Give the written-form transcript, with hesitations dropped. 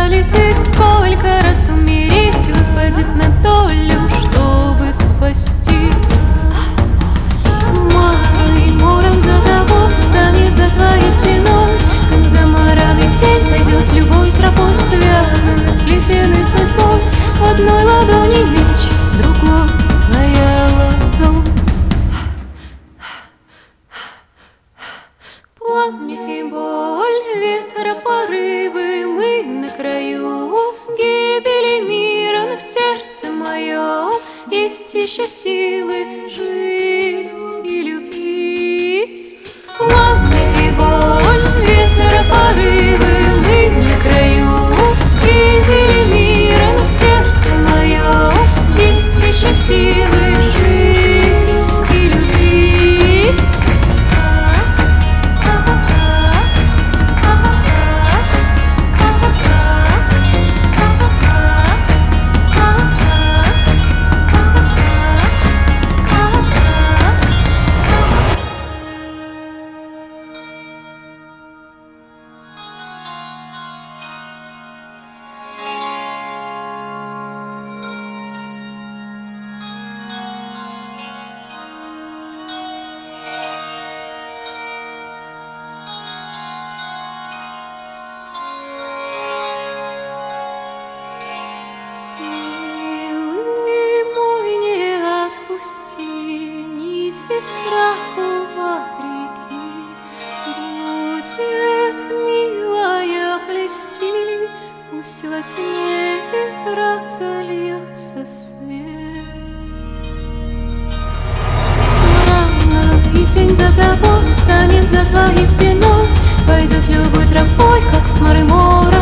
ли ты, сколько раз умереть выпадет на долю, чтобы спасти? Морой, мором за тобой встанет за твоей спиной, как замаранный тень пойдет любой тропой, связанный, сплетенный судьбой. В одной ладони меч, в другой твоя ладонь. Пламя и боль, ветра порывы, мы на краю гибели мира, но в сердце моем есть еще силы жить и любить. Пламя и боль, ветра порывы, мы на краю гибели мира, но в сердце моем есть еще силы жить и любить. И страху вопреки будет, милая, плести, пусть во тьме разольется свет. Рано и тень за тобой встанет за твоей спиной, пойдет любой тропой, как с моря.